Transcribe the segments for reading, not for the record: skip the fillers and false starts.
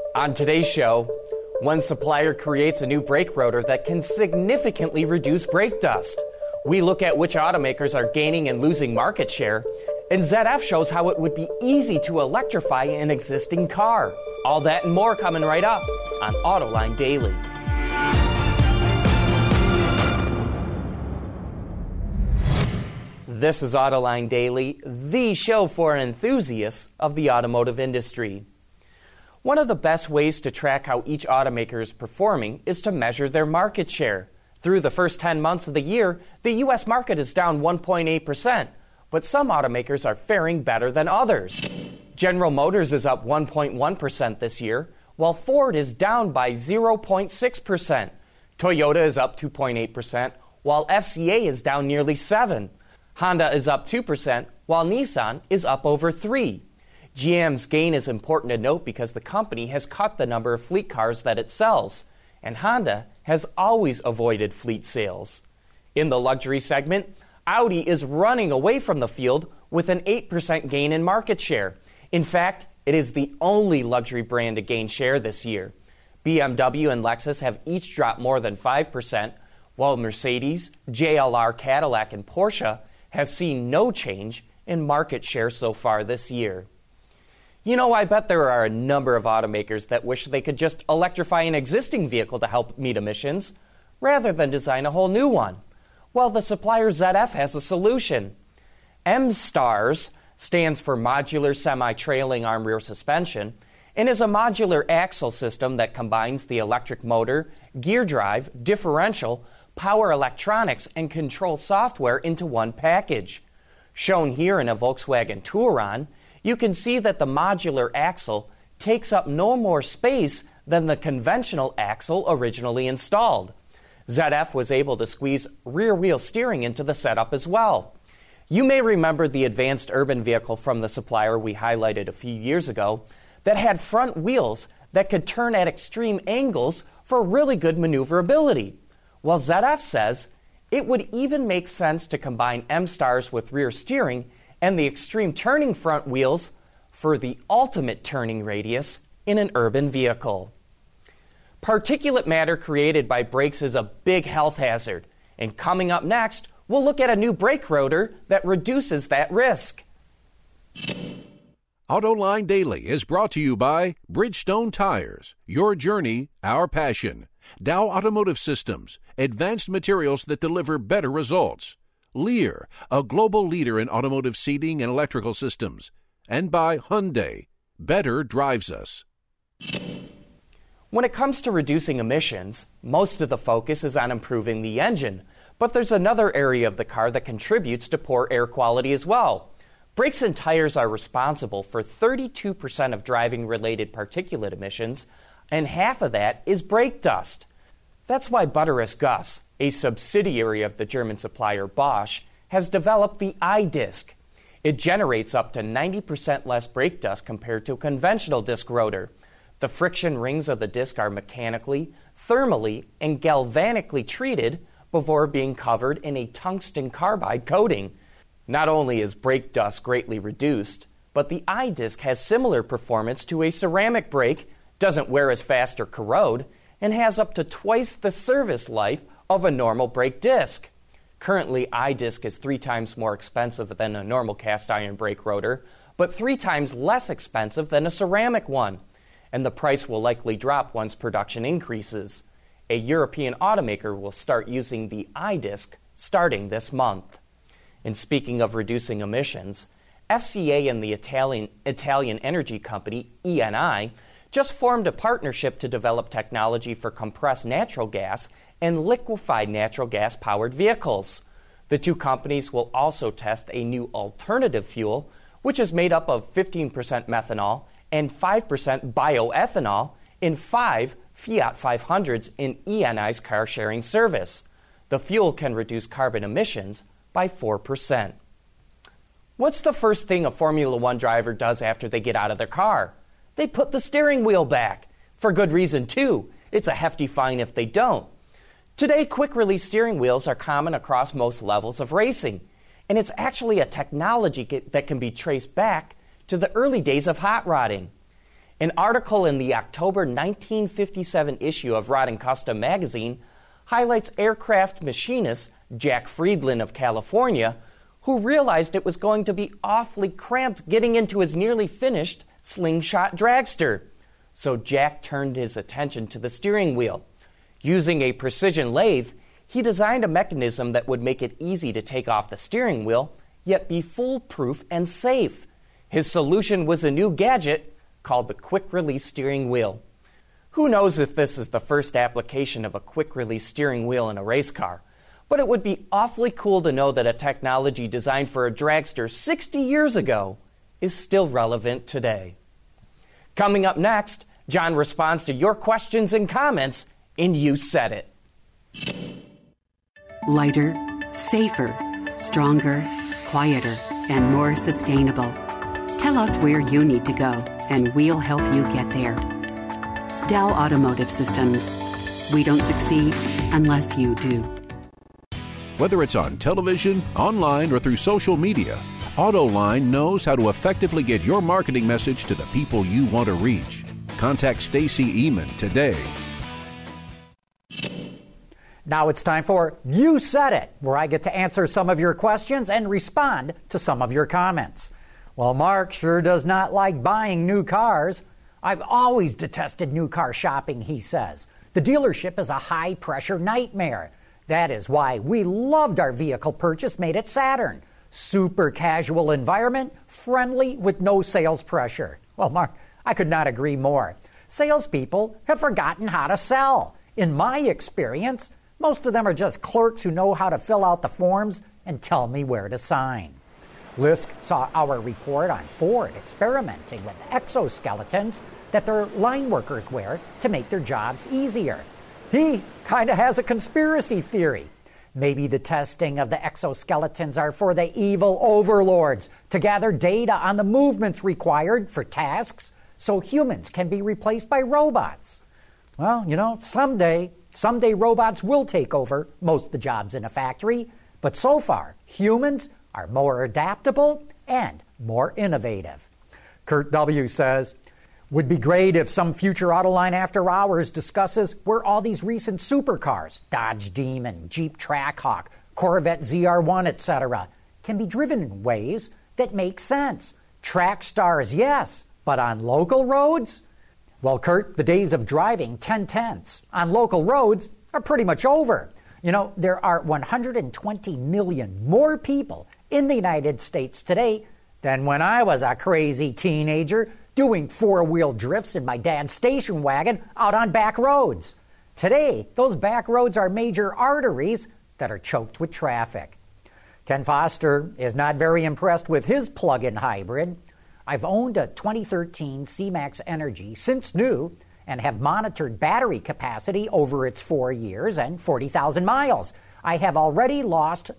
On today's show, one supplier creates a new brake rotor that can significantly reduce brake dust. We look at which automakers are gaining and losing market share, and ZF shows how it would be easy to electrify an existing car. All that and more coming right up on Autoline Daily. This is Autoline Daily, the show for enthusiasts of the automotive industry. One of the best ways to track how each automaker is performing is to measure their market share. Through the first 10 months of the year, the U.S. market is down 1.8%, but some automakers are faring better than others. General Motors is up 1.1% this year, while Ford is down by 0.6%. Toyota is up 2.8%, while FCA is down nearly 7%. Honda is up 2%, while Nissan is up over 3%. GM's gain is important to note because the company has cut the number of fleet cars that it sells, and Honda has always avoided fleet sales. In the luxury segment, Audi is running away from the field with an 8% gain in market share. In fact, it is the only luxury brand to gain share this year. BMW and Lexus have each dropped more than 5%, while Mercedes, JLR, Cadillac, and Porsche have seen no change in market share so far this year. You know, I bet there are a number of automakers that wish they could just electrify an existing vehicle to help meet emissions, rather than design a whole new one. Well, the supplier ZF has a solution. M-STARS stands for Modular Semi-Trailing Arm Rear Suspension, and is a modular axle system that combines the electric motor, gear drive, differential, power electronics, and control software into one package. Shown here in a Volkswagen Touran, you can see that the modular axle takes up no more space than the conventional axle originally installed. ZF was able to squeeze rear-wheel steering into the setup as well. You may remember the advanced urban vehicle from the supplier we highlighted a few years ago that had front wheels that could turn at extreme angles for really good maneuverability. Well, ZF says it would even make sense to combine M-STARS with rear steering and the extreme turning front wheels for the ultimate turning radius in an urban vehicle. Particulate matter created by brakes is a big health hazard, and coming up next, we'll look at a new brake rotor that reduces that risk. Autoline Daily is brought to you by Bridgestone Tires, your journey, our passion. Dow Automotive Systems, advanced materials that deliver better results. Lear, a global leader in automotive seating and electrical systems. And by Hyundai, better drives us. When it comes to reducing emissions, most of the focus is on improving the engine, but there's another area of the car that contributes to poor air quality as well. Brakes and tires are responsible for 32% of driving-related particulate emissions, and half of that is brake dust. That's why Butterus Gus, a subsidiary of the German supplier Bosch, has developed the iDisc. It generates up to 90% less brake dust compared to a conventional disc rotor. The friction rings of the disc are mechanically, thermally, and galvanically treated before being covered in a tungsten carbide coating. Not only is brake dust greatly reduced, but the iDisc has similar performance to a ceramic brake, doesn't wear as fast or corrode, and has up to twice the service life of a normal brake disc. Currently, iDisc is 3 times more expensive than a normal cast iron brake rotor, but 3 times less expensive than a ceramic one. And the price will likely drop once production increases. A European automaker will start using the iDisc starting this month. And speaking of reducing emissions, FCA and the Italian energy company Eni just formed a partnership to develop technology for compressed natural gas and liquefied natural gas-powered vehicles. The two companies will also test a new alternative fuel, which is made up of 15% methanol and 5% bioethanol in 5 Fiat 500s in Eni's car-sharing service. The fuel can reduce carbon emissions by 4%. What's the first thing a Formula One driver does after they get out of their car? They put the steering wheel back. For good reason, too. It's a hefty fine if they don't. Today, quick-release steering wheels are common across most levels of racing, and it's actually a technology that can be traced back to the early days of hot rodding. An article in the October 1957 issue of Rod and Custom magazine highlights aircraft machinist Jack Friedland of California, who realized it was going to be awfully cramped getting into his nearly finished slingshot dragster. So Jack turned his attention to the steering wheel. Using a precision lathe, he designed a mechanism that would make it easy to take off the steering wheel, yet be foolproof and safe. His solution was a new gadget called the quick-release steering wheel. Who knows if this is the first application of a quick-release steering wheel in a race car, but it would be awfully cool to know that a technology designed for a dragster 60 years ago is still relevant today. Coming up next, John responds to your questions and comments in You Said It. Lighter, safer, stronger, quieter, and more sustainable. Tell us where you need to go, and we'll help you get there. Dow Automotive Systems. We don't succeed unless you do. Whether it's on television, online, or through social media, AutoLine knows how to effectively get your marketing message to the people you want to reach. Contact Stacy Eman today. Now it's time for You Said It, where I get to answer some of your questions and respond to some of your comments. Well, Mark sure does not like buying new cars. I've always detested new car shopping, he says. The dealership is a high-pressure nightmare. That is why we loved our vehicle purchase made at Saturn. Super casual environment, friendly with no sales pressure. Well, Mark, I could not agree more. Salespeople have forgotten how to sell. In my experience, most of them are just clerks who know how to fill out the forms and tell me where to sign. Lisk saw our report on Ford experimenting with exoskeletons that their line workers wear to make their jobs easier. He kind of has a conspiracy theory. Maybe the testing of the exoskeletons are for the evil overlords to gather data on the movements required for tasks so humans can be replaced by robots. Well, someday robots will take over most of the jobs in a factory, but so far, humans are more adaptable and more innovative. Kurt W. says, would be great if some future Autoline After Hours discusses where all these recent supercars, Dodge Demon, Jeep Trackhawk, Corvette ZR1, etc., can be driven in ways that make sense. Track stars, yes, but on local roads? Well, Kurt, the days of driving 10/10ths on local roads are pretty much over. There are 120 million more people in the United States today than when I was a crazy teenager doing four-wheel drifts in my dad's station wagon out on back roads. Today, those back roads are major arteries that are choked with traffic. Ken Foster is not very impressed with his plug-in hybrid. I've owned a 2013 C-Max Energy since new and have monitored battery capacity over its 4 years and 40,000 miles. I have already lost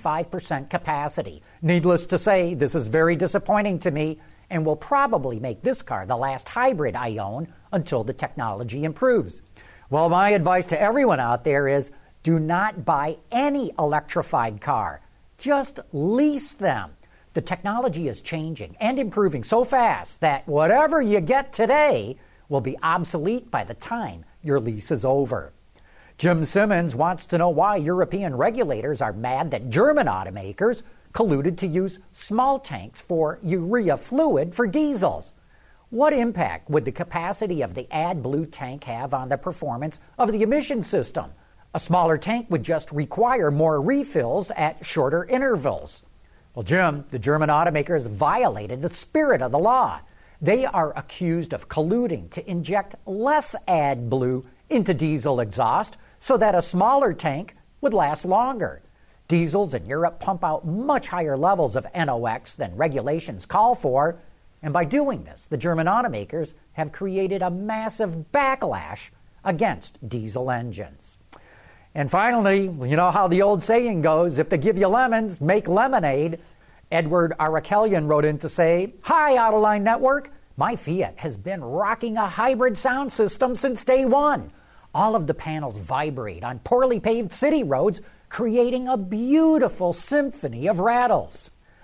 25% capacity. Needless to say, this is very disappointing to me and will probably make this car the last hybrid I own until the technology improves. Well, my advice to everyone out there is do not buy any electrified car. Just lease them. The technology is changing and improving so fast that whatever you get today will be obsolete by the time your lease is over. Jim Simmons wants to know why European regulators are mad that German automakers colluded to use small tanks for urea fluid for diesels. What impact would the capacity of the AdBlue tank have on the performance of the emission system? A smaller tank would just require more refills at shorter intervals. Well, Jim, the German automakers violated the spirit of the law. They are accused of colluding to inject less AdBlue into diesel exhaust so that a smaller tank would last longer. Diesels in Europe pump out much higher levels of NOx than regulations call for, and by doing this, the German automakers have created a massive backlash against diesel engines. And finally, you know how the old saying goes, if they give you lemons, make lemonade. Edward Arakelian wrote in to say, "Hi, Autoline Network. My Fiat has been rocking a hybrid sound system since day one. All of the panels vibrate on poorly paved city roads, creating a beautiful symphony of rattles.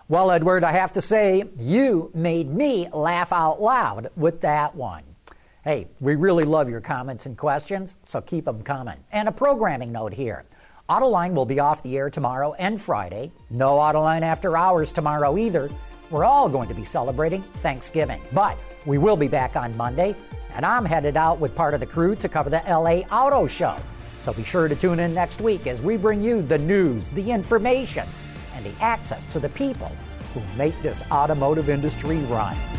Well, Edward, I have to say, you made me laugh out loud with that one. Hey, we really love your comments and questions, so keep them coming. And a programming note here. Autoline will be off the air tomorrow and Friday. No Autoline after hours tomorrow either. We're all going to be celebrating Thanksgiving. But we will be back on Monday, and I'm headed out with part of the crew to cover the LA Auto Show. So be sure to tune in next week as we bring you the news, the information, and the access to the people who make this automotive industry run.